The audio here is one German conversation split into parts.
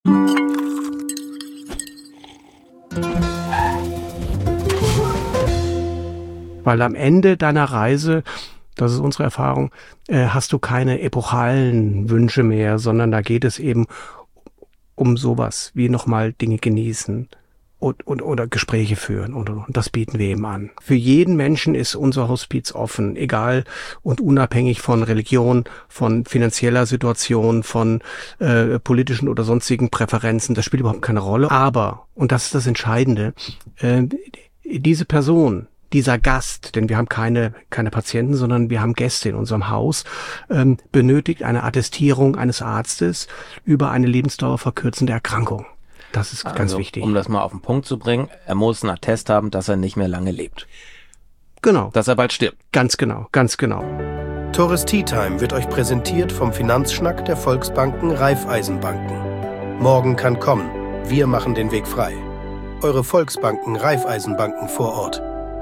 Weil am Ende deiner Reise, das ist unsere Erfahrung, hast du keine epochalen Wünsche mehr, sondern da geht es eben um sowas wie nochmal Dinge genießen oder Gespräche führen und das bieten wir eben an. Für jeden Menschen ist unser Hospiz offen, egal und unabhängig von Religion, von finanzieller Situation, von politischen oder sonstigen Präferenzen. Das spielt überhaupt keine Rolle. Aber, und das ist das Entscheidende, diese Person, dieser Gast, denn wir haben keine Patienten, sondern wir haben Gäste in unserem Haus, benötigt eine Attestierung eines Arztes über eine lebensdauerverkürzende Erkrankung. Das ist ganz wichtig. Um das mal auf den Punkt zu bringen, er muss einen Attest haben, dass er nicht mehr lange lebt. Genau. Dass er bald stirbt. Ganz genau, ganz genau. Tourist Tea Time wird euch präsentiert vom Finanzschnack der Volksbanken Raiffeisenbanken. Morgen kann kommen. Wir machen den Weg frei. Eure Volksbanken Raiffeisenbanken vor Ort.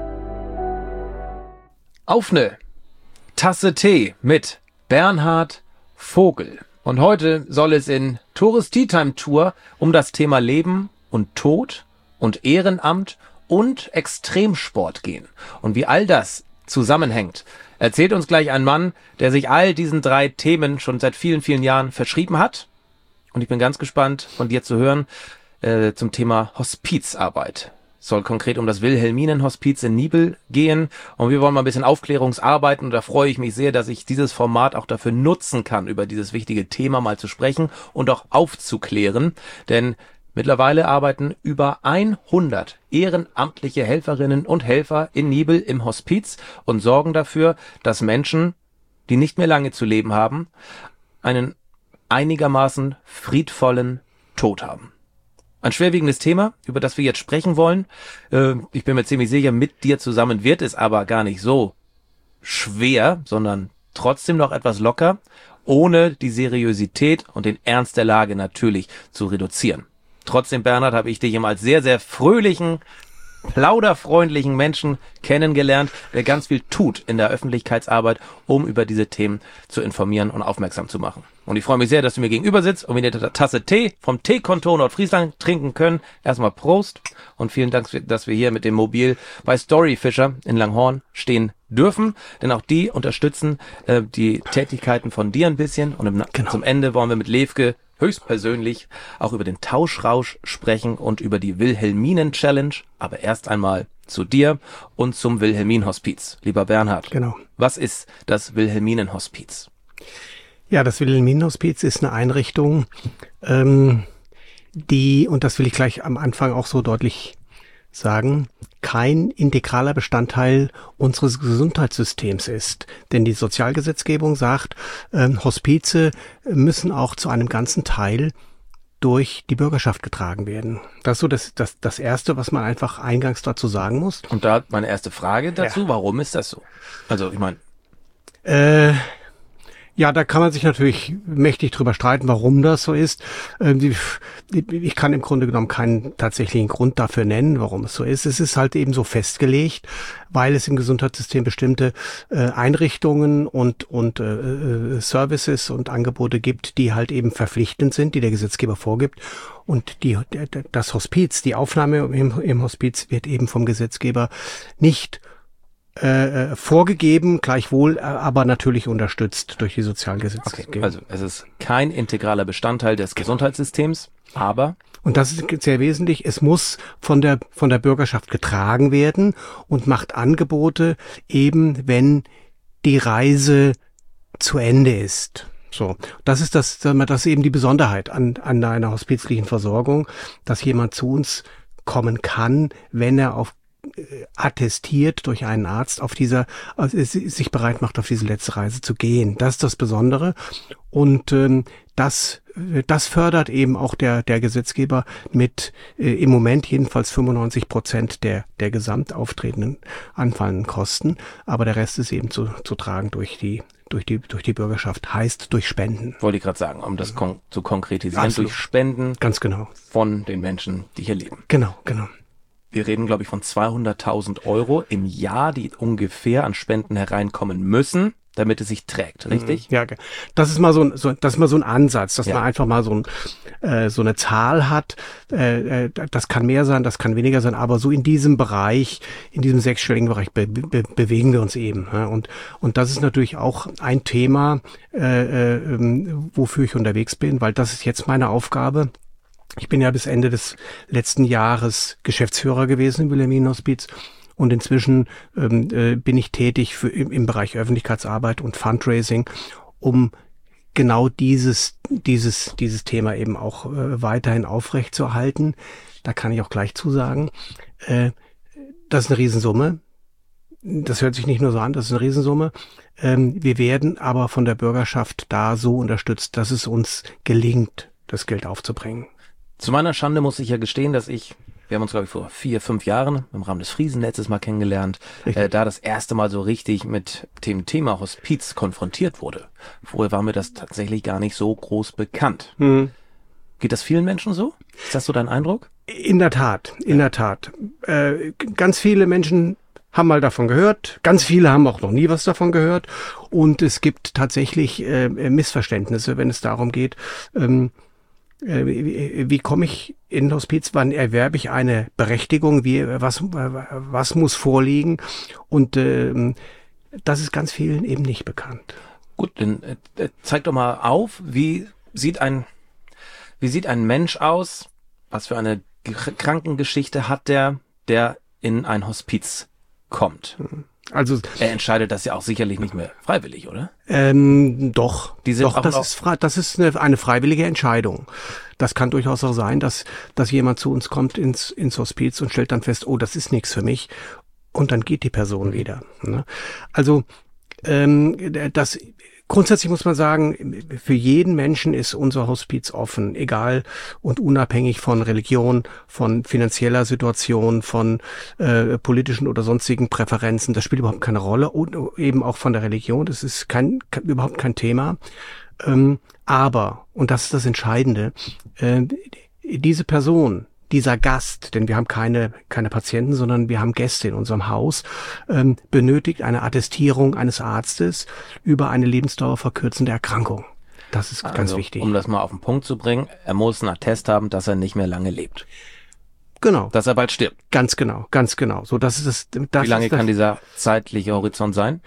Auf eine Tasse Tee mit Bernhard Vogel. Und heute soll es in Tourist Tea Time Tour um das Thema Leben und Tod und Ehrenamt und Extremsport gehen. Und wie all das zusammenhängt, erzählt uns gleich ein Mann, der sich all diesen 3 Themen schon seit vielen, vielen Jahren verschrieben hat. Und ich bin ganz gespannt, von dir zu hören zum Thema Hospizarbeit. Es soll konkret um das Wilhelminen-Hospiz in Niebel gehen und wir wollen mal ein bisschen Aufklärungsarbeit und da freue ich mich sehr, dass ich dieses Format auch dafür nutzen kann, über dieses wichtige Thema mal zu sprechen und auch aufzuklären, denn mittlerweile arbeiten über 100 ehrenamtliche Helferinnen und Helfer in Niebel im Hospiz und sorgen dafür, dass Menschen, die nicht mehr lange zu leben haben, einen einigermaßen friedvollen Tod haben. Ein schwerwiegendes Thema, über das wir jetzt sprechen wollen. Ich bin mir ziemlich sicher, mit dir zusammen wird es aber gar nicht so schwer, sondern trotzdem noch etwas locker, ohne die Seriosität und den Ernst der Lage natürlich zu reduzieren. Trotzdem, Bernhard, habe ich dich immer als sehr, sehr fröhlichen, plauderfreundlichen Menschen kennengelernt, der ganz viel tut in der Öffentlichkeitsarbeit, um über diese Themen zu informieren und aufmerksam zu machen. Und ich freue mich sehr, dass du mir gegenüber sitzt und wir eine Tasse Tee vom Teekontor Nordfriesland trinken können. Erstmal Prost und vielen Dank, dass wir hier mit dem Mobil bei Storyfisher in Langhorn stehen dürfen, denn auch die unterstützen die Tätigkeiten von dir ein bisschen und zum Ende wollen wir mit Levke höchstpersönlich auch über den Tauschrausch sprechen und über die Wilhelminen-Challenge, aber erst einmal zu dir und zum Wilhelmin-Hospiz. Lieber Bernhard, genau. Was ist das Wilhelminen-Hospiz? Ja, das Wilhelminen-Hospiz ist eine Einrichtung, die, und das will ich gleich am Anfang auch so deutlich sagen, kein integraler Bestandteil unseres Gesundheitssystems ist. Denn die Sozialgesetzgebung sagt, Hospize müssen auch zu einem ganzen Teil durch die Bürgerschaft getragen werden. Das ist so das Erste, was man einfach eingangs dazu sagen muss. Und da meine erste Frage dazu, ja. Warum ist das so? Also ich meine... Ja, da kann man sich natürlich mächtig drüber streiten, warum das so ist. Ich kann im Grunde genommen keinen tatsächlichen Grund dafür nennen, warum es so ist. Es ist halt eben so festgelegt, weil es im Gesundheitssystem bestimmte Einrichtungen und Services und Angebote gibt, die halt eben verpflichtend sind, die der Gesetzgeber vorgibt. Und das Hospiz, die Aufnahme im Hospiz wird eben vom Gesetzgeber nicht vorgegeben, gleichwohl, aber natürlich unterstützt durch die Sozialgesetzgebung. Okay, also es ist kein integraler Bestandteil des Gesundheitssystems, aber... Und das ist sehr wesentlich, es muss von der Bürgerschaft getragen werden und macht Angebote eben, wenn die Reise zu Ende ist. So, das ist eben die Besonderheit an einer hospizlichen Versorgung, dass jemand zu uns kommen kann, wenn er attestiert durch einen Arzt sich bereit macht, auf diese letzte Reise zu gehen. Das ist das Besondere. Und das fördert eben auch der Gesetzgeber mit im Moment jedenfalls 95% der gesamt auftretenden anfallenden Kosten. Aber der Rest ist eben zu tragen durch die Bürgerschaft, heißt durch Spenden. Wollte ich gerade sagen, um das zu konkretisieren, Absolut. durch Spenden. Ganz genau. Von den Menschen, die hier leben. Genau. Wir reden, glaube ich, von 200.000 € im Jahr, die ungefähr an Spenden hereinkommen müssen. damit es sich trägt, richtig? Ja, das ist mal so ein Ansatz, dass man einfach mal so eine Zahl hat. Das kann mehr sein, das kann weniger sein, aber so in diesem Bereich, in diesem sechsstelligen Bereich bewegen wir uns eben. Ja? Und das ist natürlich auch ein Thema, wofür ich unterwegs bin, weil das ist jetzt meine Aufgabe. Ich bin ja bis Ende des letzten Jahres Geschäftsführer gewesen im Wilhelminenhospiz. Und inzwischen bin ich tätig im Bereich Öffentlichkeitsarbeit und Fundraising, um genau dieses Thema eben auch weiterhin aufrechtzuerhalten. Da kann ich auch gleich zusagen, das ist eine Riesensumme. Das hört sich nicht nur so an, das ist eine Riesensumme. Wir werden aber von der Bürgerschaft da so unterstützt, dass es uns gelingt, das Geld aufzubringen. Zu meiner Schande muss ich ja gestehen, dass wir haben uns, glaube ich, vor 4-5 Jahren im Rahmen des Friesennetzes mal kennengelernt, da das erste Mal so richtig mit dem Thema Hospiz konfrontiert wurde. Vorher war mir das tatsächlich gar nicht so groß bekannt. Geht das vielen Menschen so? Ist das so dein Eindruck? In der Tat. Ganz viele Menschen haben mal davon gehört. Ganz viele haben auch noch nie was davon gehört. Und es gibt tatsächlich Missverständnisse, wenn es darum geht, wie komme ich in Hospiz, wann erwerbe ich eine Berechtigung, was muss vorliegen? Und das ist ganz vielen eben nicht bekannt. Gut, dann zeig doch mal auf, wie sieht ein Mensch aus, was für eine Krankengeschichte hat der in ein Hospiz kommt? Also er entscheidet das ja auch sicherlich nicht mehr freiwillig, oder? Doch, das ist eine freiwillige Entscheidung. Das kann durchaus auch sein, dass jemand zu uns kommt ins Hospiz und stellt dann fest, oh, das ist nichts für mich, und dann geht die Person wieder. Ne? Also grundsätzlich muss man sagen, für jeden Menschen ist unser Hospiz offen, egal und unabhängig von Religion, von finanzieller Situation, von politischen oder sonstigen Präferenzen. Das spielt überhaupt keine Rolle, und eben auch von der Religion. Das ist überhaupt kein Thema. Aber, und das ist das Entscheidende, diese Person, dieser Gast, denn wir haben keine Patienten, sondern wir haben Gäste in unserem Haus, benötigt eine Attestierung eines Arztes über eine lebensdauerverkürzende Erkrankung. Das ist ganz wichtig. Um das mal auf den Punkt zu bringen, er muss einen Attest haben, dass er nicht mehr lange lebt. Genau. Dass er bald stirbt. Ganz genau. So, das ist das. Wie lange kann dieser zeitliche Horizont sein?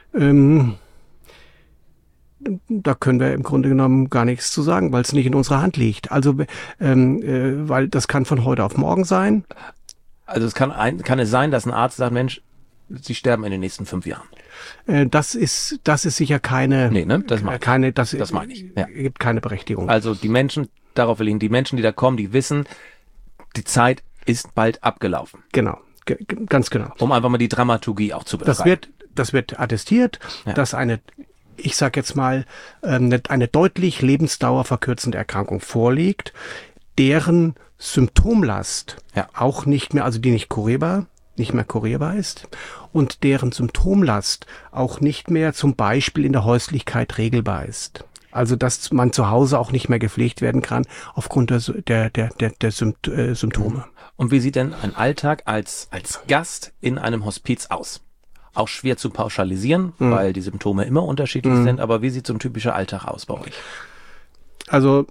Da können wir im Grunde genommen gar nichts zu sagen, weil es nicht in unserer Hand liegt. Also, weil das kann von heute auf morgen sein. Also kann es sein, dass ein Arzt sagt, Mensch, Sie sterben in den nächsten 5 Jahren. Das ist sicher keine. Nee, ne? Das meine ich. Ja. Gibt keine Berechtigung. Also die Menschen, die Menschen, die da kommen, die wissen, die Zeit ist bald abgelaufen. Genau, ganz genau. Um einfach mal die Dramaturgie auch zu beschreiben. Das wird attestiert, dass ich sag jetzt mal, eine deutlich lebensdauerverkürzende Erkrankung vorliegt, deren Symptomlast auch nicht mehr, also die nicht mehr kurierbar ist, und deren Symptomlast auch nicht mehr zum Beispiel in der Häuslichkeit regelbar ist. Also dass man zu Hause auch nicht mehr gepflegt werden kann aufgrund der Symptome. Und wie sieht denn ein Alltag als Gast in einem Hospiz aus? Auch schwer zu pauschalisieren, weil die Symptome immer unterschiedlich sind, aber wie sieht so ein typischer Alltag aus bei euch? Also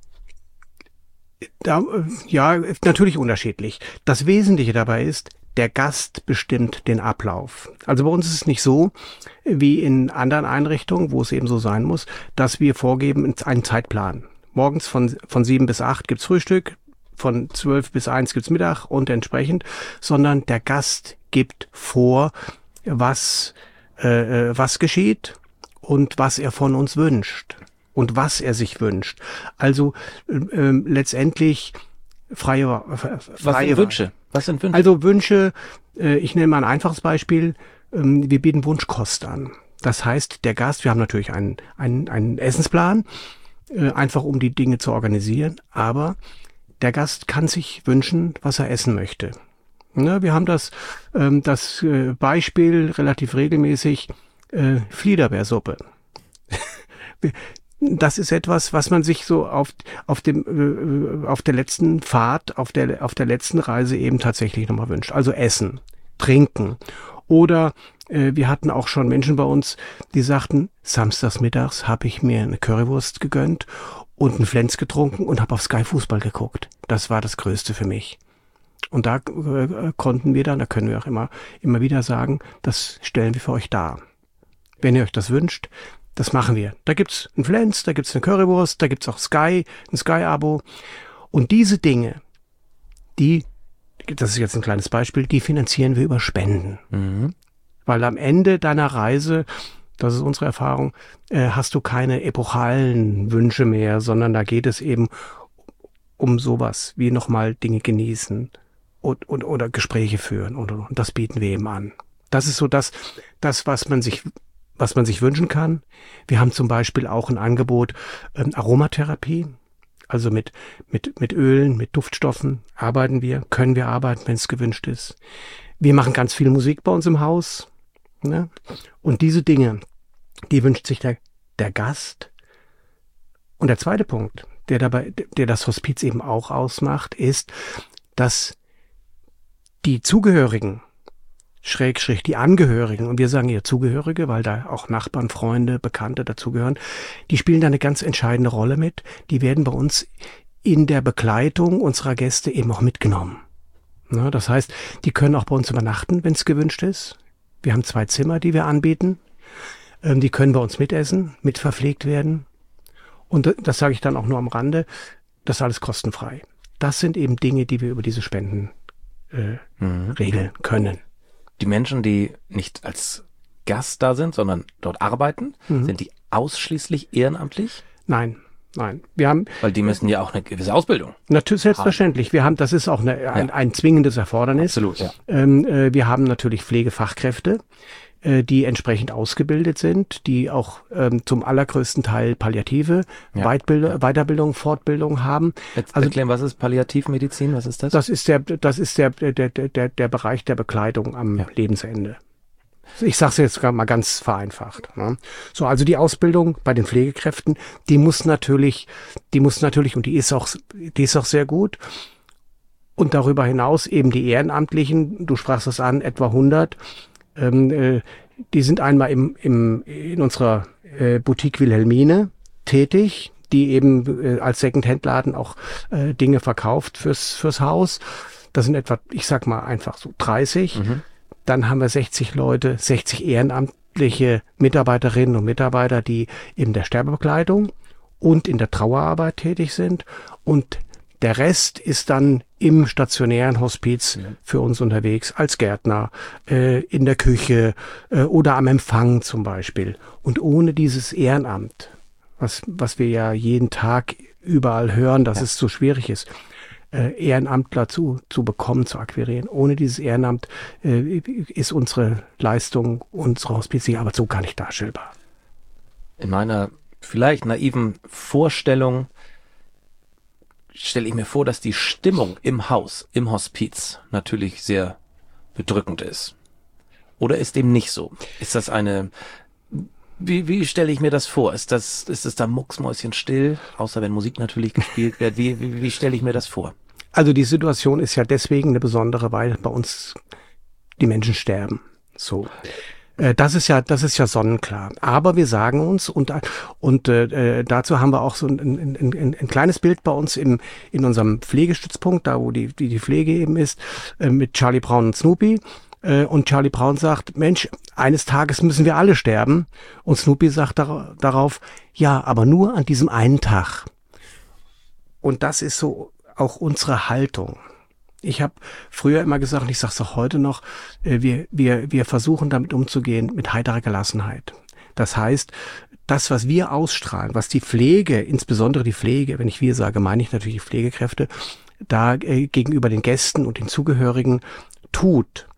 natürlich unterschiedlich. Das Wesentliche dabei ist, der Gast bestimmt den Ablauf. Also bei uns ist es nicht so, wie in anderen Einrichtungen, wo es eben so sein muss, dass wir vorgeben einen Zeitplan. Morgens von 7 bis 8 gibt's Frühstück, von 12 bis 1 gibt's Mittag und entsprechend, sondern der Gast gibt vor, was geschieht und was er von uns wünscht und was er sich wünscht. Also letztendlich freie Wünsche? Was sind Wünsche? Also Wünsche, ich nenne mal ein einfaches Beispiel, wir bieten Wunschkost an. Das heißt, der Gast, wir haben natürlich einen Essensplan, einfach um die Dinge zu organisieren, aber der Gast kann sich wünschen, was er essen möchte. Ne, wir haben das Beispiel relativ regelmäßig, Fliederbeersuppe. Das ist etwas, was man sich so auf der letzten Fahrt, auf der letzten Reise eben tatsächlich nochmal wünscht. Also Essen, Trinken. Oder wir hatten auch schon Menschen bei uns, die sagten, samstags mittags habe ich mir eine Currywurst gegönnt und einen Flens getrunken und habe auf Sky Fußball geguckt. Das war das Größte für mich. Und da konnten wir dann, da können wir auch immer wieder sagen, das stellen wir für euch dar. Wenn ihr euch das wünscht, das machen wir. Da gibt's einen Flens, da gibt's eine Currywurst, da gibt's auch Sky, ein Sky-Abo. Und diese Dinge, das ist jetzt ein kleines Beispiel, die finanzieren wir über Spenden. Mhm. Weil am Ende deiner Reise, das ist unsere Erfahrung, hast du keine epochalen Wünsche mehr, sondern da geht es eben um sowas, wie nochmal Dinge genießen oder Gespräche führen und das bieten wir eben an. Das ist so das, was man sich wünschen kann. Wir haben zum Beispiel auch ein Angebot Aromatherapie, also mit Ölen, mit Duftstoffen können wir arbeiten, wenn es gewünscht ist. Wir machen ganz viel Musik bei uns im Haus, ne? Und diese Dinge, die wünscht sich der Gast. Und der zweite Punkt, der das Hospiz eben auch ausmacht, ist, dass die Zugehörigen, Schrägstrich die Angehörigen, und wir sagen hier Zugehörige, weil da auch Nachbarn, Freunde, Bekannte dazugehören, die spielen da eine ganz entscheidende Rolle mit. Die werden bei uns in der Begleitung unserer Gäste eben auch mitgenommen. Na, das heißt, die können auch bei uns übernachten, wenn es gewünscht ist. Wir haben 2 Zimmer, die wir anbieten. Die können bei uns mitessen, mitverpflegt werden. Und das sage ich dann auch nur am Rande, das ist alles kostenfrei. Das sind eben Dinge, die wir über diese Spenden regeln können. Die Menschen, die nicht als Gast da sind, sondern dort arbeiten, sind die ausschließlich ehrenamtlich? Nein. Wir haben, weil die müssen ja auch eine gewisse Ausbildung. Natürlich, selbstverständlich. Das ist auch ein zwingendes Erfordernis. Absolut, ja. Wir haben natürlich Pflegefachkräfte, die entsprechend ausgebildet sind, die auch zum allergrößten Teil palliative Weiterbildung, Fortbildung haben. Jetzt erklären, was ist Palliativmedizin? Was ist das? Das ist der Bereich der Begleitung am Lebensende. Ich sage es jetzt mal ganz vereinfacht. Ne? So, also die Ausbildung bei den Pflegekräften, die muss natürlich, und die ist auch sehr gut. Und darüber hinaus eben die Ehrenamtlichen, du sprachst es an, etwa 100, die sind einmal in unserer Boutique Wilhelmine tätig, die eben als Secondhand-Laden auch Dinge verkauft fürs Haus. Das sind etwa, ich sag mal einfach so 30. Dann haben wir 60 Leute, 60 ehrenamtliche Mitarbeiterinnen und Mitarbeiter, die in der Sterbebegleitung und in der Trauerarbeit tätig sind. Und der Rest ist dann im stationären Hospiz für uns unterwegs, als Gärtner, in der Küche oder am Empfang zum Beispiel. Und ohne dieses Ehrenamt, was wir ja jeden Tag überall hören, dass es so schwierig ist, Ehrenamtler zu bekommen, zu akquirieren. Ohne dieses Ehrenamt ist unsere Leistung, unsere hospizierliche Arbeit so gar nicht darstellbar. In meiner vielleicht naiven Vorstellung stelle ich mir vor, dass die Stimmung im Haus, im Hospiz natürlich sehr bedrückend ist. Oder ist dem nicht so? Ist das wie stelle ich mir das vor? Ist es da mucksmäuschenstill, außer wenn Musik natürlich gespielt wird? Wie stelle ich mir das vor? Also die Situation ist ja deswegen eine besondere, weil bei uns die Menschen sterben. So. Das ist ja sonnenklar. Aber wir sagen uns, und dazu haben wir auch so ein kleines Bild bei uns in unserem Pflegestützpunkt, da wo die Pflege eben ist, mit Charlie Brown und Snoopy. Und Charlie Brown sagt, Mensch, eines Tages müssen wir alle sterben. Und Snoopy sagt darauf, ja, aber nur an diesem einen Tag. Und das ist so auch unsere Haltung. Ich habe früher immer gesagt, und ich sage es auch heute noch, wir versuchen damit umzugehen mit heiterer Gelassenheit. Das heißt, das, was wir ausstrahlen, was die Pflege, insbesondere die Pflege, wenn ich wir sage, meine ich natürlich die Pflegekräfte, da gegenüber den Gästen und den Zugehörigen tut,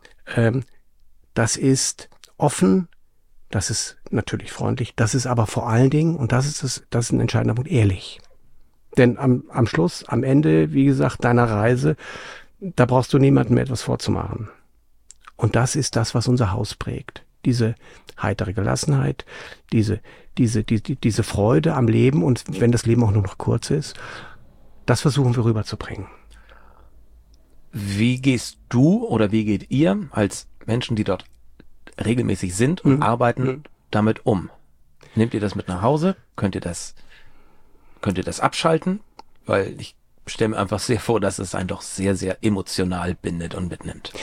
das ist offen, das ist natürlich freundlich, das ist aber vor allen Dingen, und das ist ein entscheidender Punkt, ehrlich. Denn am Schluss, am Ende, wie gesagt, deiner Reise, da brauchst du niemandem mehr etwas vorzumachen. Und das ist das, was unser Haus prägt. Diese heitere Gelassenheit, diese Freude am Leben, und wenn das Leben auch nur noch kurz ist, das versuchen wir rüberzubringen. Wie gehst du oder wie geht ihr als Menschen, die dort regelmäßig sind und arbeiten, damit um? Nehmt ihr das mit nach Hause? Könnt ihr das abschalten? Weil ich stelle mir einfach sehr vor, dass es einen doch sehr, sehr emotional bindet und mitnimmt.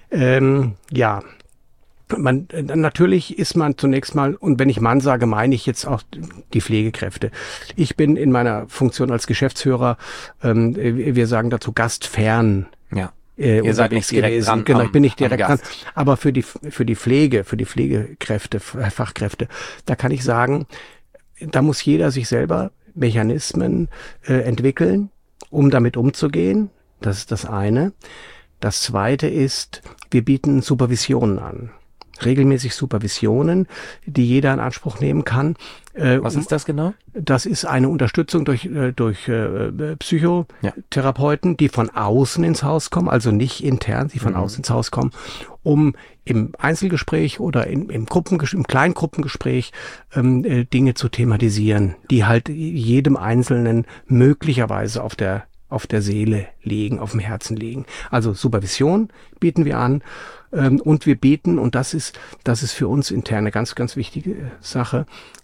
Ja. Natürlich ist man zunächst mal, und wenn ich Mann sage, meine ich jetzt auch die Pflegekräfte. Ich bin in meiner Funktion als Geschäftsführer, wir sagen dazu gastfern. Ja. Ihr seid nicht direkt dran. Genau, ich bin nicht direkt dran. Aber für die Pflegekräfte, Fachkräfte, da kann ich sagen, da muss jeder sich selber Mechanismen entwickeln, um damit umzugehen. Das ist das eine. Das zweite ist, wir bieten Supervisionen an. Regelmäßig Supervisionen, die jeder in Anspruch nehmen kann. Was ist das genau? Das ist eine Unterstützung durch Psychotherapeuten, die von außen ins Haus kommen, also nicht intern, die von außen ins Haus kommen, um im Einzelgespräch oder im Kleingruppengespräch Dinge zu thematisieren, die halt jedem Einzelnen möglicherweise auf der Seele liegen, auf dem Herzen liegen. Also Supervision bieten wir an. Und wir bieten, und das ist für uns intern eine ganz, ganz wichtige Sache,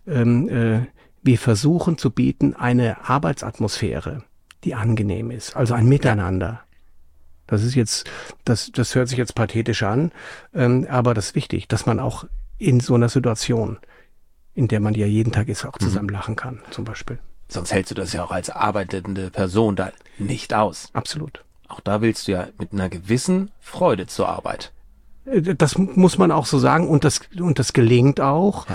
wir versuchen zu bieten eine Arbeitsatmosphäre, die angenehm ist, also ein Miteinander. Das ist jetzt, das hört sich jetzt pathetisch an, aber das ist wichtig, dass man auch in so einer Situation, in der man ja jeden Tag ist, auch zusammen lachen kann, zum Beispiel. Sonst hältst du das ja auch als arbeitende Person da nicht aus. Absolut. Auch da willst du ja mit einer gewissen Freude zur Arbeit. Das muss man auch so sagen, und das gelingt auch,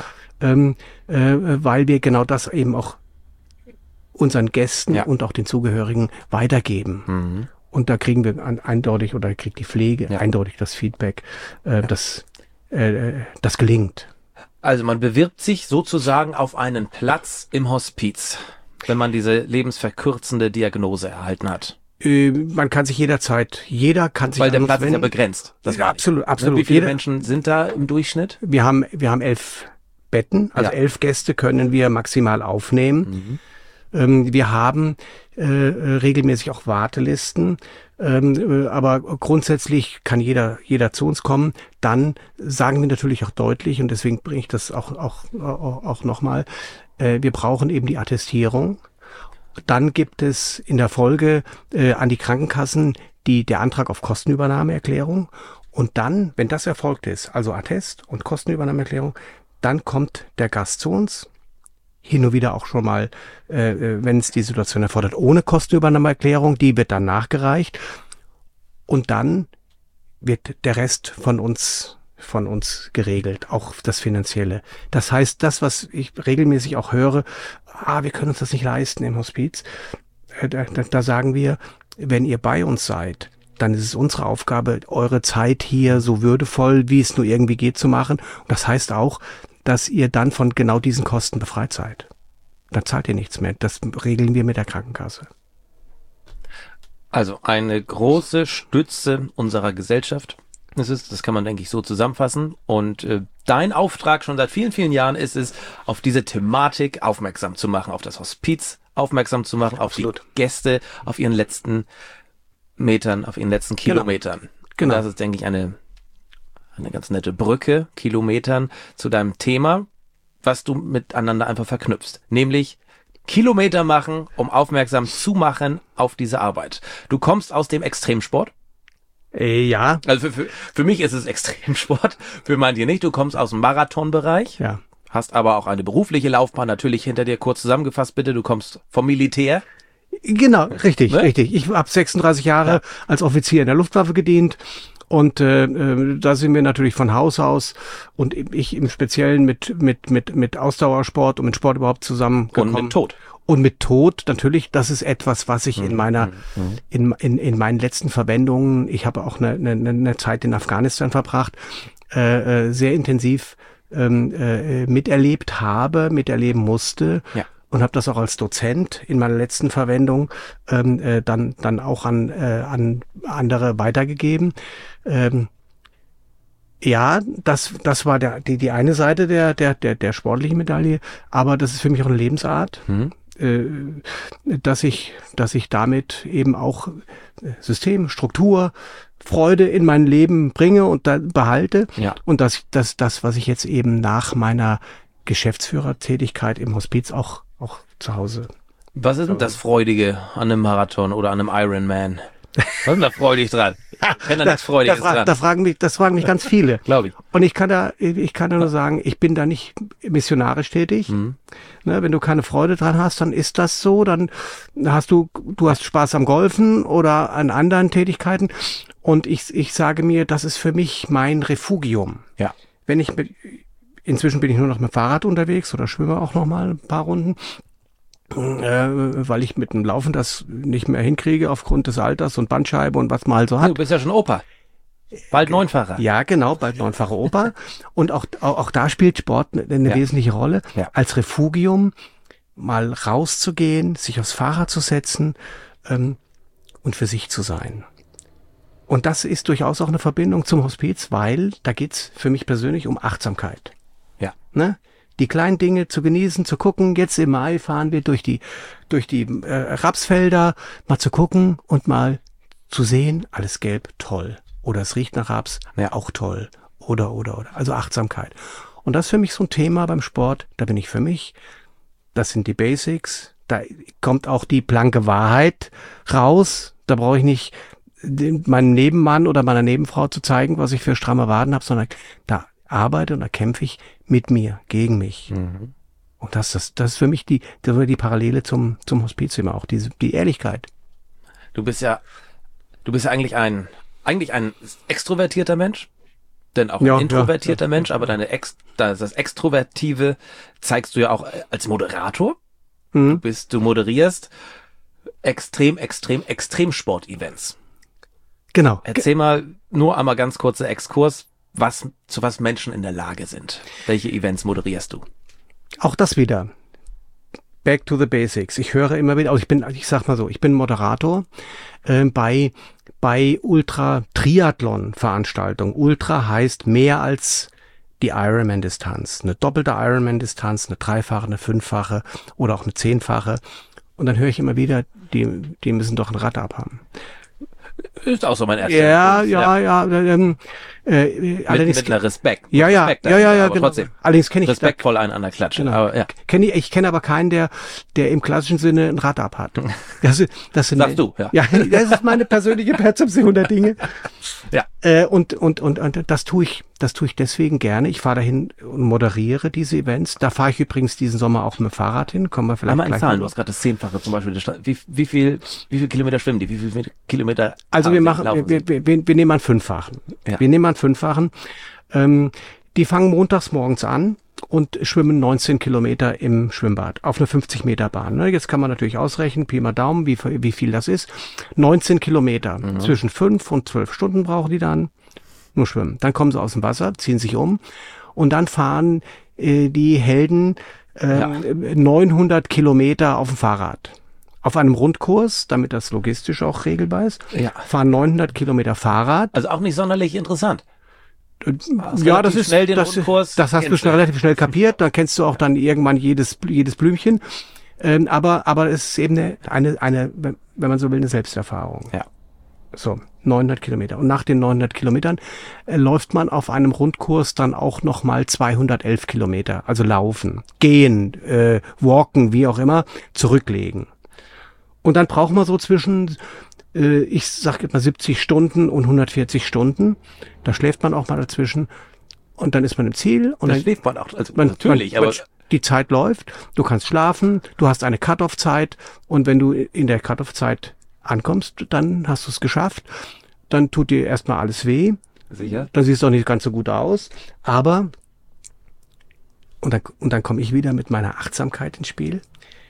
weil wir genau das eben auch unseren Gästen und auch den Zugehörigen weitergeben. Und da kriegen wir eindeutig, oder kriegt die Pflege eindeutig das Feedback, das gelingt. Also man bewirbt sich sozusagen auf einen Platz im Hospiz, wenn man diese lebensverkürzende Diagnose erhalten hat. Man kann sich jeder kann sich weil der Platz ist ja begrenzt. Das ja, absolut. Wie viele Menschen sind da im Durchschnitt? Wir haben 11 Betten, also 11 Gäste können wir maximal aufnehmen. Wir haben regelmäßig auch Wartelisten, aber grundsätzlich kann jeder zu uns kommen. Dann sagen wir natürlich auch deutlich, und deswegen bringe ich das auch nochmal, wir brauchen eben die Attestierung. Dann gibt es in der Folge an die Krankenkassen der Antrag auf Kostenübernahmeerklärung. Und dann, wenn das erfolgt ist, also Attest und Kostenübernahmeerklärung, dann kommt der Gast zu uns. Hin und wieder auch schon mal, wenn es die Situation erfordert, ohne Kostenübernahmeerklärung, die wird dann nachgereicht. Und dann wird der Rest von uns geregelt, auch das Finanzielle. Das heißt, das, was ich regelmäßig auch höre, wir können uns das nicht leisten im Hospiz, da sagen wir, wenn ihr bei uns seid, dann ist es unsere Aufgabe, eure Zeit hier so würdevoll, wie es nur irgendwie geht, zu machen. Und das heißt auch, dass ihr dann von genau diesen Kosten befreit seid. Dann zahlt ihr nichts mehr. Das regeln wir mit der Krankenkasse. Also eine große Stütze unserer Gesellschaft. Das kann man, denke ich, so zusammenfassen. Und dein Auftrag schon seit vielen, vielen Jahren ist es, auf diese Thematik aufmerksam zu machen, auf das Hospiz aufmerksam zu machen, auf die Gäste, auf ihren letzten Metern, auf ihren letzten Kilometern. Genau. Und das ist, denke ich, eine ganz nette Brücke, Kilometern, zu deinem Thema, was du miteinander einfach verknüpfst. Nämlich Kilometer machen, um aufmerksam zu machen auf diese Arbeit. Du kommst aus dem Extremsport. Ja. Also für mich ist es Extremsport, für manche nicht. Du kommst aus dem Marathonbereich, hast aber auch eine berufliche Laufbahn natürlich hinter dir. Kurz zusammengefasst bitte, du kommst vom Militär. Genau, richtig, ne? Richtig. Ich habe 36 Jahre als Offizier in der Luftwaffe gedient. Und da sind wir natürlich von Haus aus und ich im Speziellen mit Ausdauersport und mit Sport überhaupt zusammengekommen. Und mit Tod. Und mit Tod, natürlich, das ist etwas, was ich in meinen letzten Verwendungen, ich habe auch eine Zeit in Afghanistan verbracht, sehr intensiv miterleben musste. Ja. Und habe das auch als Dozent in meiner letzten Verwendung dann auch an andere weitergegeben. Das war die eine Seite der sportlichen Medaille, aber das ist für mich auch eine Lebensart. dass ich damit eben auch System, Struktur, Freude in mein Leben bringe und dann behalte. Ja. Und dass das, was ich jetzt eben nach meiner Geschäftsführertätigkeit im Hospiz auch zu Hause. Was ist denn das Freudige an einem Marathon oder an einem Ironman? Was ist denn da freudig dran? Ich kenne da nichts Freudiges dran. Das fragen mich ganz viele. Glaube ich. Und ich kann da nur sagen, ich bin da nicht missionarisch tätig. Mhm. Ne, wenn du keine Freude dran hast, dann ist das so. Dann hast du hast Spaß am Golfen oder an anderen Tätigkeiten. Und ich sage mir, das ist für mich mein Refugium. Ja. Inzwischen bin ich nur noch mit dem Fahrrad unterwegs oder schwimme auch noch mal ein paar Runden. Weil ich mit dem Laufen das nicht mehr hinkriege aufgrund des Alters und Bandscheibe und was man halt so hat. Du bist ja schon Opa. Bald 9-facher. Ja, genau, bald 9-facher Opa. Und auch da spielt Sport eine wesentliche Rolle. Ja. Als Refugium mal rauszugehen, sich aufs Fahrrad zu setzen und für sich zu sein. Und das ist durchaus auch eine Verbindung zum Hospiz, weil da geht's für mich persönlich um Achtsamkeit. Ja. Ne? Die kleinen Dinge zu genießen, zu gucken. Jetzt im Mai fahren wir durch die Rapsfelder, mal zu gucken und mal zu sehen, alles gelb, toll. Oder es riecht nach Raps, Ja. auch toll. Oder. Also Achtsamkeit. Und das ist für mich so ein Thema beim Sport. Da bin ich für mich. Das sind die Basics. Da kommt auch die blanke Wahrheit raus. Da brauche ich nicht meinem Nebenmann oder meiner Nebenfrau zu zeigen, was ich für stramme Waden habe, sondern da arbeite und da kämpfe ich mit mir, gegen mich. Mhm. Und das ist für mich die Parallele zum Hospiz immer auch, die Ehrlichkeit. Du bist ja eigentlich ein extrovertierter Mensch, denn auch Ja, ein introvertierter ja. Mensch, aber das Extrovertive zeigst du ja auch als Moderator. Mhm. Du moderierst Extremsport-Events. Genau. Erzähl mal nur einmal ganz kurzer Exkurs, zu was Menschen in der Lage sind. Welche Events moderierst du? Auch das wieder. Back to the basics. Ich höre immer wieder, ich bin Moderator bei Ultra-Triathlon-Veranstaltungen. Ultra heißt mehr als die Ironman-Distanz. Eine doppelte Ironman-Distanz, eine dreifache, eine fünffache oder auch eine zehnfache. Und dann höre ich immer wieder, die müssen doch ein Rad abhaben. Ist auch so mein erster Ja. Allerdings mit einer Respekt. Ja, aber genau. Trotzdem. Allerdings kenne ich Respektvoll einen an der Klatsche. Genau. Aber, ja. Ich kenne aber keinen, der im klassischen Sinne ein Rad ab hat. Das sind, Sagst du, ja. Ja, das ist meine persönliche Perzeption der Dinge. Ja. Und das tue ich deswegen gerne. Ich fahre dahin und moderiere diese Events. Da fahre ich übrigens diesen Sommer auch mit dem Fahrrad hin. Kommen wir vielleicht Einmal in gleich Zahlen, mal. du hast gerade das 10-fache zum Beispiel. Wie viel Kilometer schwimmen die? Wie viel Kilometer Also wir laufen sie? nehmen einen Fünffachen. Ja. Wir nehmen einen Fünffachen. Die fangen montags morgens an und schwimmen 19 Kilometer im Schwimmbad auf einer 50 Meter Bahn. Ne? Jetzt kann man natürlich ausrechnen, Pi mal Daumen, wie viel das ist. 19 Kilometer. Zwischen 5 und 12 Stunden brauchen die dann nur schwimmen. Dann kommen sie aus dem Wasser, ziehen sich um und dann fahren die Helden 900 Kilometer auf dem Fahrrad. Auf einem Rundkurs, damit das logistisch auch regelbar ist, fahren 900 Kilometer Fahrrad. Also auch nicht sonderlich interessant. Ja, das ist, schnell den das Rundkurs hast du schon relativ schnell kapiert. Dann kennst du auch dann irgendwann jedes Blümchen. Aber es ist eben eine, wenn man so will, eine Selbsterfahrung. Ja. So, 900 Kilometer. Und nach den 900 Kilometern läuft man auf einem Rundkurs dann auch nochmal 211 Kilometer. Also laufen, gehen, walken, wie auch immer, zurücklegen. Und dann braucht man so zwischen, ich sag jetzt mal 70 Stunden und 140 Stunden. Da schläft man auch mal dazwischen. Und dann ist man im Ziel. Und Da dann schläft man auch. Also natürlich, aber die Zeit läuft. Du kannst schlafen. Du hast eine Cut-off-Zeit. Und wenn du in der Cut-off-Zeit ankommst, dann hast du es geschafft. Dann tut dir erstmal alles weh. sicher. Dann siehst du auch nicht ganz so gut aus. Aber, und dann komme ich wieder mit meiner Achtsamkeit ins Spiel.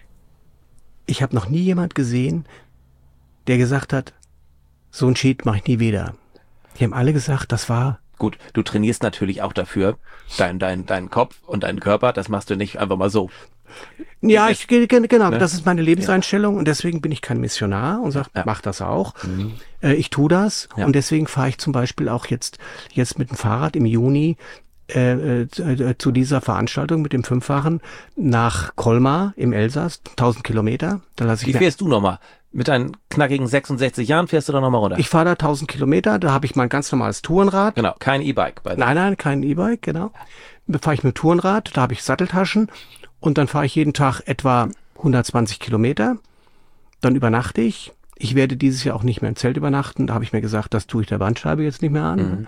Ich habe noch nie jemand gesehen, der gesagt hat, so ein Cheat mache ich nie wieder. Die haben alle gesagt, das war... Gut, du trainierst natürlich auch dafür, deinen Kopf und deinen Körper, das machst du nicht einfach mal so. Ja, genau, ne? das ist meine Lebenseinstellung und deswegen bin ich kein Missionar und sage, mach das auch. Ich tue das und deswegen fahre ich zum Beispiel auch jetzt mit dem Fahrrad im Juni zu dieser Veranstaltung mit dem Fünffachen nach Colmar im Elsass, 1000 Kilometer. Da lasse ich Wie fährst du nochmal? Mit deinen knackigen 66 Jahren fährst du da nochmal runter? Ich fahre da 1000 Kilometer, da habe ich mein ganz normales Tourenrad. Genau, kein E-Bike. Nein, kein E-Bike, genau. Da fahre ich mit Tourenrad, da habe ich Satteltaschen und dann fahre ich jeden Tag etwa 120 Kilometer. Dann übernachte ich. Ich werde dieses Jahr auch nicht mehr im Zelt übernachten. Da habe ich mir gesagt, das tue ich der Bandscheibe jetzt nicht mehr an.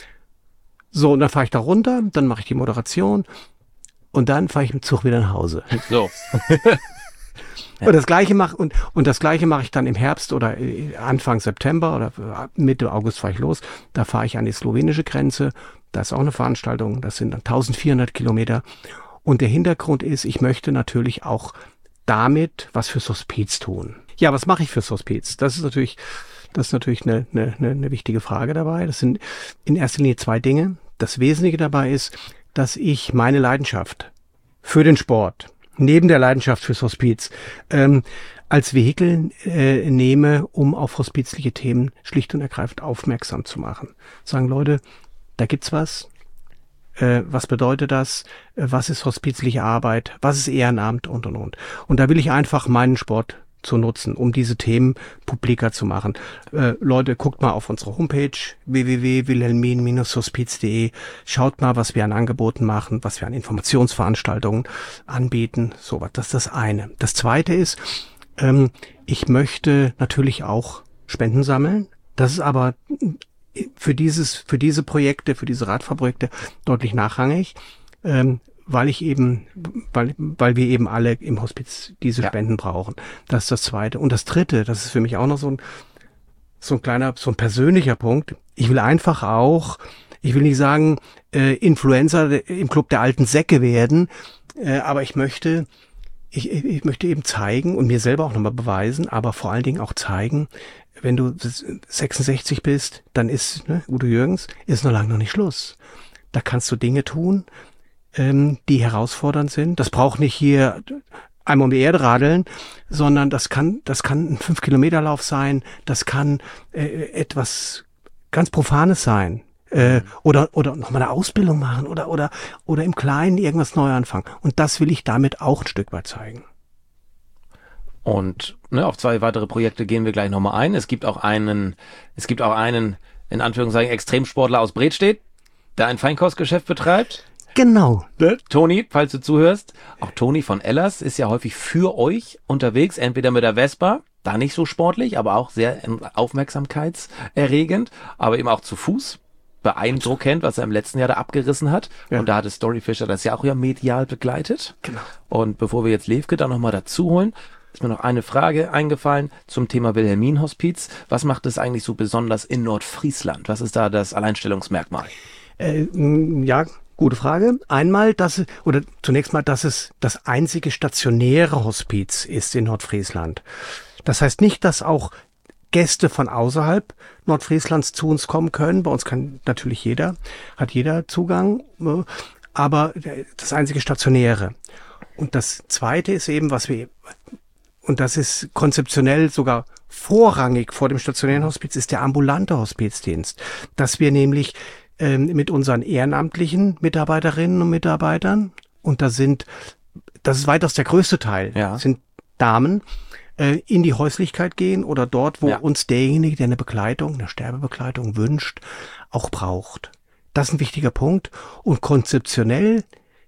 So, und dann fahre ich da runter, dann mache ich die Moderation und dann fahre ich mit dem Zug wieder nach Hause. So. Und das Gleiche mache ich dann im Herbst oder Anfang September oder Mitte August fahre ich los. Da fahre ich an die slowenische Grenze. Da ist auch eine Veranstaltung. Das sind dann 1400 Kilometer. Und der Hintergrund ist, ich möchte natürlich auch damit was fürs Hospiz tun. Ja, was mache ich fürs Hospiz? Das ist natürlich eine wichtige Frage dabei. Das sind in erster Linie zwei Dinge. Das Wesentliche dabei ist, dass ich meine Leidenschaft für den Sport, neben der Leidenschaft fürs Hospiz, als Vehikel nehme, um auf hospizliche Themen schlicht und ergreifend aufmerksam zu machen. Sagen Leute, da gibt's was. Was bedeutet das? Was ist hospizliche Arbeit? Was ist Ehrenamt? Und. Und da will ich einfach meinen Sport zu nutzen, um diese Themen publiker zu machen. Leute, guckt mal auf unsere Homepage www.wilhelmin-hospiz.de. Schaut mal, was wir an Angeboten machen, was wir an Informationsveranstaltungen anbieten. So was, das ist das eine. Das zweite ist, ich möchte natürlich auch Spenden sammeln. Das ist aber für diese Projekte, für diese Radfahrprojekte deutlich nachrangig, weil wir eben alle im Hospiz diese Spenden brauchen. Das ist das Zweite. Und das Dritte, das ist für mich auch noch so ein persönlicher Punkt. Ich will einfach auch, ich will nicht sagen, Influencer im Club der alten Säcke werden, aber ich möchte eben zeigen und mir selber auch nochmal beweisen, aber vor allen Dingen auch zeigen, wenn du 66 bist, dann ist, Udo Jürgens, ist noch lange noch nicht Schluss. Da kannst du Dinge tun, die herausfordernd sind. Das braucht nicht hier einmal um die Erde radeln, sondern das kann ein 5-Kilometer-Lauf sein, das kann etwas ganz Profanes sein. Oder nochmal eine Ausbildung machen oder im Kleinen irgendwas neu anfangen. Und das will ich damit auch ein Stück weit zeigen. Und auf 2 weitere Projekte gehen wir gleich nochmal ein. Es gibt auch einen, in Anführungszeichen, Extremsportler aus Bredstedt, der ein Feinkostgeschäft betreibt. Genau. Toni, falls du zuhörst, auch Toni von Ellers ist ja häufig für euch unterwegs, entweder mit der Vespa, da nicht so sportlich, aber auch sehr aufmerksamkeitserregend, aber eben auch zu Fuß. Beeindruckend, was er im letzten Jahr da abgerissen hat. Ja. Und da hatte Storyfisher das ja auch medial begleitet. Genau. Und bevor wir jetzt Levke da nochmal dazu holen, ist mir noch eine Frage eingefallen zum Thema Wilhelmin-Hospiz. Was macht es eigentlich so besonders in Nordfriesland? Was ist da das Alleinstellungsmerkmal? Ja, gute Frage. Zunächst mal, dass es das einzige stationäre Hospiz ist in Nordfriesland. Das heißt nicht, dass auch Gäste von außerhalb Nordfrieslands zu uns kommen können. Bei uns hat jeder Zugang, aber das einzige Stationäre. Und das Zweite ist eben, und das ist konzeptionell sogar vorrangig vor dem stationären Hospiz, ist der ambulante Hospizdienst. Dass wir nämlich mit unseren ehrenamtlichen Mitarbeiterinnen und Mitarbeitern, und das ist weitaus der größte Teil, sind Damen, in die Häuslichkeit gehen oder dort, wo uns derjenige, der eine Sterbebegleitung wünscht, auch braucht. Das ist ein wichtiger Punkt. Und konzeptionell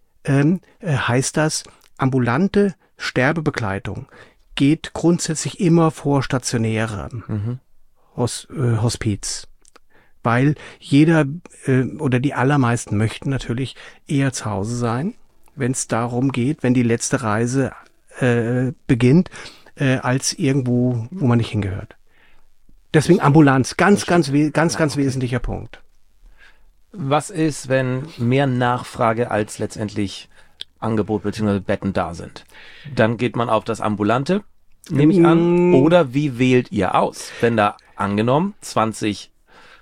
heißt das, ambulante Sterbebegleitung geht grundsätzlich immer vor stationärem Hospiz. Weil jeder oder die allermeisten möchten natürlich eher zu Hause sein, wenn es darum geht, wenn die letzte Reise beginnt, als irgendwo, wo man nicht hingehört. Deswegen Ambulanz, ganz wesentlicher Punkt. Was ist, wenn mehr Nachfrage als letztendlich Angebot bzw. Betten da sind? Dann geht man auf das Ambulante, nehme ich an. Oder wie wählt ihr aus? Wenn da angenommen 20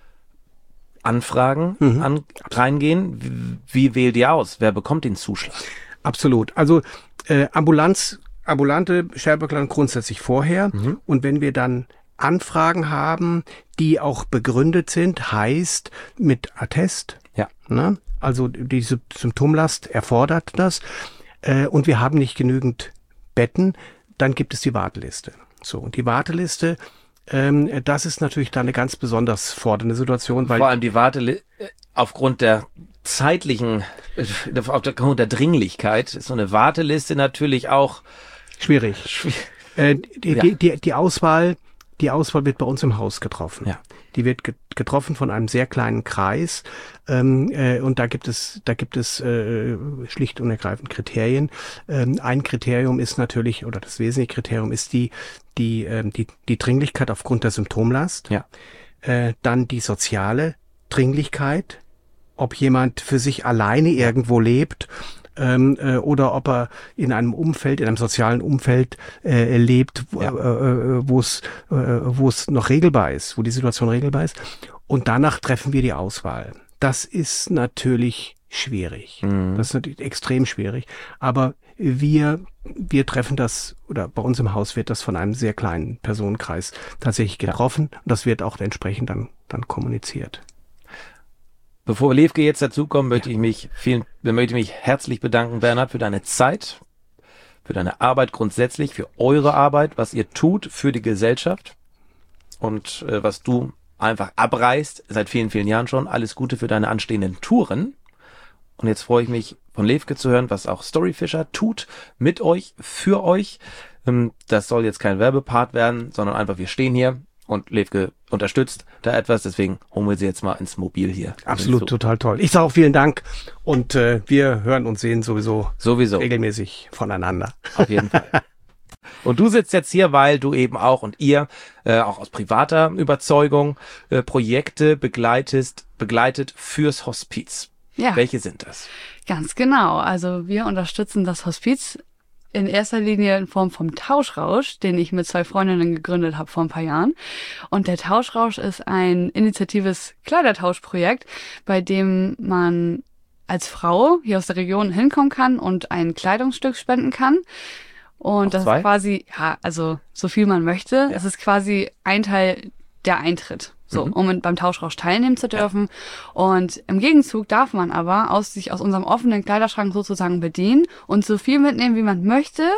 Anfragen reingehen, wie wählt ihr aus? Wer bekommt den Zuschlag? Absolut. Also ambulante Sterbebegleitung grundsätzlich vorher. Und wenn wir dann Anfragen haben, die auch begründet sind, heißt mit Attest, Also die Symptomlast erfordert das. Und wir haben nicht genügend Betten, dann gibt es die Warteliste. So, und die Warteliste, das ist natürlich dann eine ganz besonders fordernde Situation. Weil vor allem die Warteliste, aufgrund der aufgrund der Dringlichkeit, ist so eine Warteliste natürlich auch schwierig. Die Auswahl wird bei uns im Haus getroffen. Ja. Die wird getroffen von einem sehr kleinen Kreis, und da gibt es schlicht und ergreifend Kriterien. Ein Kriterium ist natürlich, oder das wesentliche Kriterium ist die Dringlichkeit aufgrund der Symptomlast. Ja. Dann die soziale Dringlichkeit, ob jemand für sich alleine irgendwo lebt, oder ob er in einem sozialen Umfeld lebt, wo es noch regelbar ist, wo die Situation regelbar ist. Und danach treffen wir die Auswahl. Das ist natürlich schwierig. Das ist natürlich extrem schwierig. Aber wir treffen das, oder bei uns im Haus wird das von einem sehr kleinen Personenkreis tatsächlich getroffen. Und das wird auch entsprechend dann kommuniziert. Bevor Levke jetzt dazukommt, möchte ich mich herzlich bedanken, Bernhard, für deine Zeit, für deine Arbeit grundsätzlich, für eure Arbeit, was ihr tut für die Gesellschaft und was du einfach abreißt seit vielen, vielen Jahren schon. Alles Gute für deine anstehenden Touren. Und jetzt freue ich mich, von Levke zu hören, was auch Storyfisher tut, mit euch, für euch. Das soll jetzt kein Werbepart werden, sondern einfach, wir stehen hier. Und Levke unterstützt da etwas, deswegen holen wir sie jetzt mal ins Mobil hier. Absolut, total toll. Ich sage auch vielen Dank und wir hören und sehen sowieso regelmäßig voneinander. Auf jeden Fall. Und du sitzt jetzt hier, weil du eben auch und ihr auch aus privater Überzeugung Projekte begleitet fürs Hospiz. Ja. Welche sind das? Ganz genau. Also wir unterstützen das Hospiz in erster Linie in Form vom Tauschrausch, den ich mit 2 Freundinnen gegründet habe vor ein paar Jahren. Und der Tauschrausch ist ein initiatives Kleidertauschprojekt, bei dem man als Frau hier aus der Region hinkommen kann und ein Kleidungsstück spenden kann. Und das ist quasi, also so viel man möchte. Es ist quasi ein Teil der Eintritt. So, um beim Tauschrausch teilnehmen zu dürfen. Und im Gegenzug darf man aber sich aus unserem offenen Kleiderschrank sozusagen bedienen und so viel mitnehmen, wie man möchte.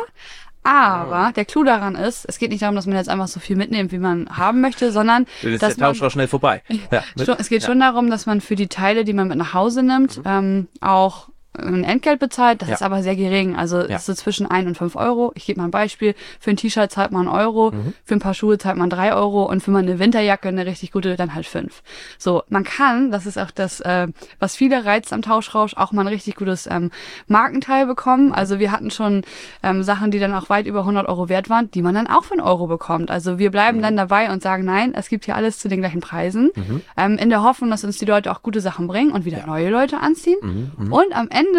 Aber der Clou daran ist, es geht nicht darum, dass man jetzt einfach so viel mitnimmt, wie man haben möchte, sondern dann ist der Tauschrausch schnell vorbei. Es geht schon darum, dass man für die Teile, die man mit nach Hause nimmt, auch ein Entgelt bezahlt, das ist aber sehr gering. Also es ist so zwischen 1 und 5 Euro. Ich gebe mal ein Beispiel. Für ein T-Shirt zahlt man 1 Euro, für ein paar Schuhe zahlt man 3 Euro und für eine Winterjacke, eine richtig gute, dann halt 5. So, man kann, das ist auch das, was viele reizt am Tauschrausch, auch mal ein richtig gutes Markenteil bekommen. Also wir hatten schon Sachen, die dann auch weit über 100 Euro wert waren, die man dann auch für 1 Euro bekommt. Also wir bleiben dann dabei und sagen, nein, es gibt hier alles zu den gleichen Preisen. In der Hoffnung, dass uns die Leute auch gute Sachen bringen und wieder neue Leute anziehen. Und am Ende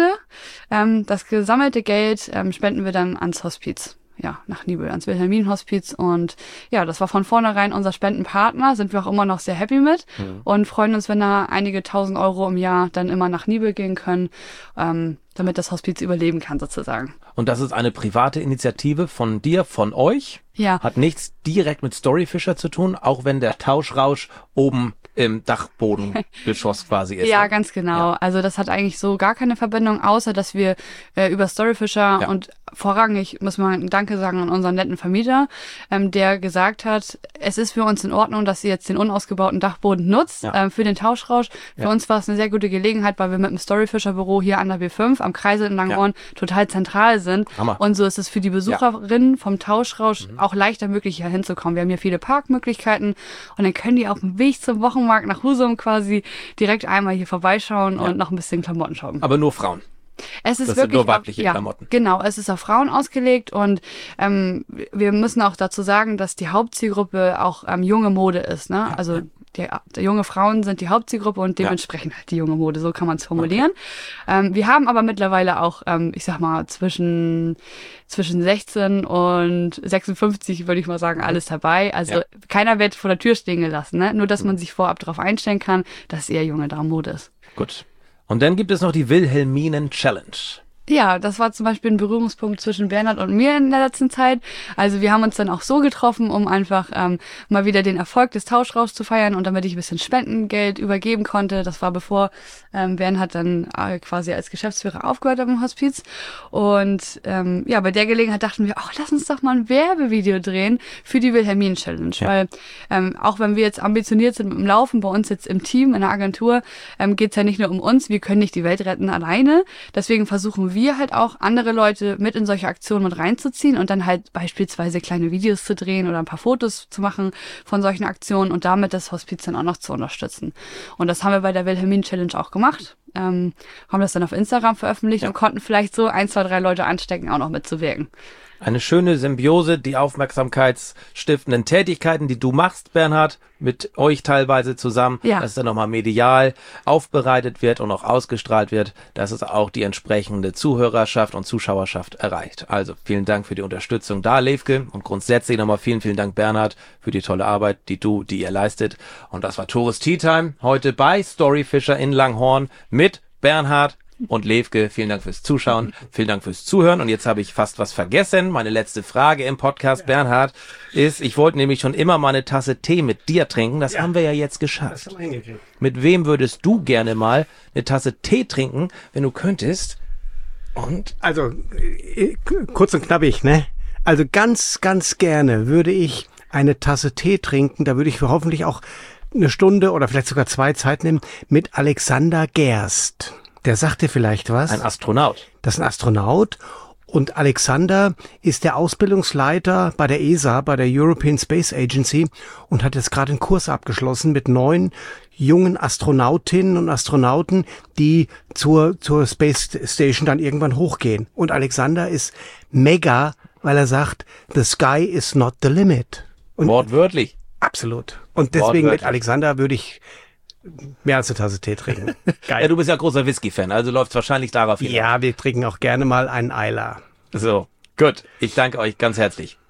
das gesammelte Geld spenden wir dann ans Hospiz. Ja, nach Nibel, ans Wilhelminenhospiz. Und ja, das war von vornherein unser Spendenpartner, sind wir auch immer noch sehr happy mit und freuen uns, wenn da einige 1.000 Euro im Jahr dann immer nach Nibel gehen können, damit das Hospiz überleben kann sozusagen. Und das ist eine private Initiative von dir, von euch? Ja. Hat nichts direkt mit Storyfisher zu tun, auch wenn der Tauschrausch oben im Dachbodengeschoss quasi ist. Ja, ganz genau. Ja. Also das hat eigentlich so gar keine Verbindung, außer dass wir über Storyfisher und vorrangig muss man Danke sagen an unseren netten Vermieter, der gesagt hat, es ist für uns in Ordnung, dass ihr jetzt den unausgebauten Dachboden nutzt für den Tauschrausch. Für uns war es eine sehr gute Gelegenheit, weil wir mit dem Storyfisher-Büro hier an der B5 am Kreisel in Langhorn total zentral sind. Hammer. Und so ist es für die Besucherinnen vom Tauschrausch auch leichter möglich, hier hinzukommen. Wir haben hier viele Parkmöglichkeiten und dann können die auf dem Weg zum Wochenmarkt nach Husum quasi direkt einmal hier vorbeischauen und noch ein bisschen Klamotten shoppen. Aber nur Frauen. Es ist das wirklich sind nur weibliche Klamotten. Genau, es ist auf Frauen ausgelegt und wir müssen auch dazu sagen, dass die Hauptzielgruppe auch junge Mode ist. Ne? Ja. Also die junge Frauen sind die Hauptzielgruppe und dementsprechend halt die junge Mode, so kann man es formulieren. Okay. Wir haben aber mittlerweile auch, ich sag mal, zwischen 16 und 56, würde ich mal sagen, alles dabei. Also keiner wird vor der Tür stehen gelassen, ne? Nur, dass man sich vorab darauf einstellen kann, dass eher junge Damenmode ist. Gut. Und dann gibt es noch die Wilhelminen Challenge. Ja, das war zum Beispiel ein Berührungspunkt zwischen Bernhard und mir in der letzten Zeit. Also wir haben uns dann auch so getroffen, um einfach mal wieder den Erfolg des Tauschrauschs zu feiern und damit ich ein bisschen Spendengeld übergeben konnte. Das war bevor Bernhard dann quasi als Geschäftsführer aufgehört hat im Hospiz. Und bei der Gelegenheit dachten wir, lass uns doch mal ein Werbevideo drehen für die Wilhelminen-Challenge. Ja. Weil auch wenn wir jetzt ambitioniert sind mit dem Laufen, bei uns jetzt im Team, in der Agentur, geht's ja nicht nur um uns, wir können nicht die Welt retten alleine. Deswegen versuchen wir halt auch, andere Leute mit in solche Aktionen mit reinzuziehen und dann halt beispielsweise kleine Videos zu drehen oder ein paar Fotos zu machen von solchen Aktionen und damit das Hospiz dann auch noch zu unterstützen. Und das haben wir bei der Wilhelminen-Challenge auch gemacht. Haben das dann auf Instagram veröffentlicht und konnten vielleicht so 1, 2, 3 Leute anstecken, auch noch mitzuwirken. Eine schöne Symbiose, die aufmerksamkeitsstiftenden Tätigkeiten, die du machst, Bernhard, mit euch teilweise zusammen, dass dann nochmal medial aufbereitet wird und auch ausgestrahlt wird, dass es auch die entsprechende Zuhörerschaft und Zuschauerschaft erreicht. Also vielen Dank für die Unterstützung da, Levke, und grundsätzlich nochmal vielen, vielen Dank, Bernhard, für die tolle Arbeit, die ihr leistet. Und das war Tores Tea Time, heute bei Storyfisher in Langhorn mit Bernhard und Levke. Vielen Dank fürs Zuschauen, vielen Dank fürs Zuhören. Und jetzt habe ich fast was vergessen. Meine letzte Frage im Podcast, Bernhard, ist, ich wollte nämlich schon immer mal eine Tasse Tee mit dir trinken. Das haben wir ja jetzt geschafft. Das haben wir hingekriegt. Mit wem würdest du gerne mal eine Tasse Tee trinken, wenn du könntest? Und? Also, kurz und knappig, ne? Also ganz, ganz gerne würde ich eine Tasse Tee trinken. Da würde ich hoffentlich auch eine Stunde oder vielleicht sogar 2 Zeit nehmen mit Alexander Gerst. Der sagt dir vielleicht was. Ein Astronaut. Das ist ein Astronaut. Und Alexander ist der Ausbildungsleiter bei der ESA, bei der European Space Agency, und hat jetzt gerade einen Kurs abgeschlossen mit 9 jungen Astronautinnen und Astronauten, die zur Space Station dann irgendwann hochgehen. Und Alexander ist mega, weil er sagt, the sky is not the limit. Und wortwörtlich. Absolut. Und deswegen mit Alexander würde ich mehr als eine Tasse Tee trinken. Geil. Ja, du bist ja großer Whisky-Fan, also läuft's wahrscheinlich darauf hinaus. Ja, wir trinken auch gerne mal einen Eiler. So, gut. Ich danke euch ganz herzlich.